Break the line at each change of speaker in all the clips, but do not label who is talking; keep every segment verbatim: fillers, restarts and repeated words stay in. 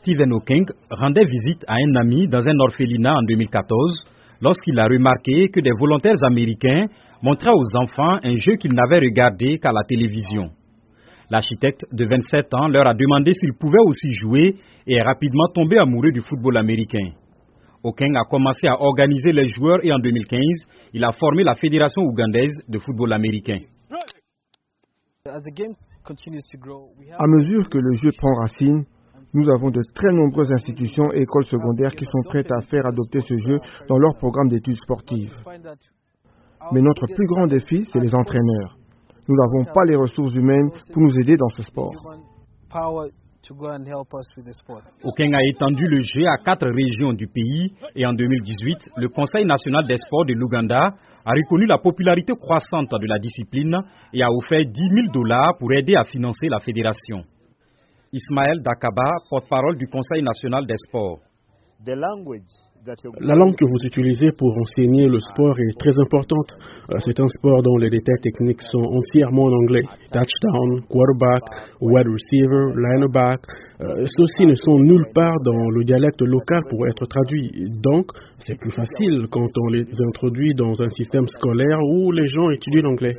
Stephen Hawking rendait visite à un ami dans un orphelinat en deux mille quatorze lorsqu'il a remarqué que des volontaires américains montraient aux enfants un jeu qu'ils n'avaient regardé qu'à la télévision. L'architecte de vingt-sept ans leur a demandé s'ils pouvaient aussi jouer et est rapidement tombé amoureux du football américain. Hawking a commencé à organiser les joueurs et en deux mille quinze, il a formé la Fédération ougandaise de football américain.
À mesure que le jeu prend racine, nous avons de très nombreuses institutions et écoles secondaires qui sont prêtes à faire adopter ce jeu dans leur programme d'études sportives. Mais notre plus grand défi, c'est les entraîneurs. Nous n'avons pas les ressources humaines pour nous aider dans ce sport.
Hawking a étendu le jeu à quatre régions du pays et en deux mille dix-huit, le Conseil national des sports de l'Ouganda a reconnu la popularité croissante de la discipline et a offert dix mille dollars pour aider à financer la fédération. Ismaël Dakaba, porte-parole du Conseil national des sports.
La langue que vous utilisez pour enseigner le sport est très importante. C'est un sport dont les détails techniques sont entièrement en anglais. Touchdown, quarterback, wide receiver, lineback. Euh, Ceux-ci ne sont nulle part dans le dialecte local pour être traduits. Donc, c'est plus facile quand on les introduit dans un système scolaire où les gens étudient l'anglais.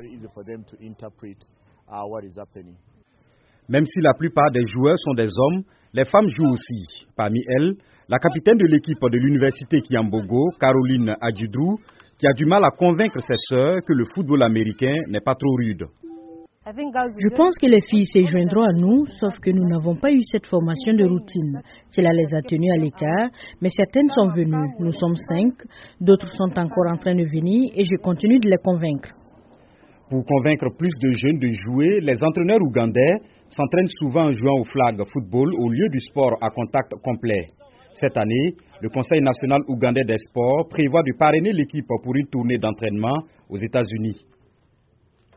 Même si la plupart des joueurs sont des hommes, les femmes jouent aussi. Parmi elles, la capitaine de l'équipe de l'université Kiambogo, Caroline Adjidrou, qui a du mal à convaincre ses sœurs que le football américain n'est pas trop rude.
Je pense que les filles se joindront à nous, sauf que nous n'avons pas eu cette formation de routine. Cela les a tenues à l'écart, mais certaines sont venues. Nous sommes cinq, d'autres sont encore en train de venir et je continue de les convaincre.
Pour convaincre plus de jeunes de jouer, les entraîneurs ougandais s'entraînent souvent en jouant au flag football au lieu du sport à contact complet. Cette année, le Conseil national ougandais des sports prévoit de parrainer l'équipe pour une tournée d'entraînement aux États-Unis.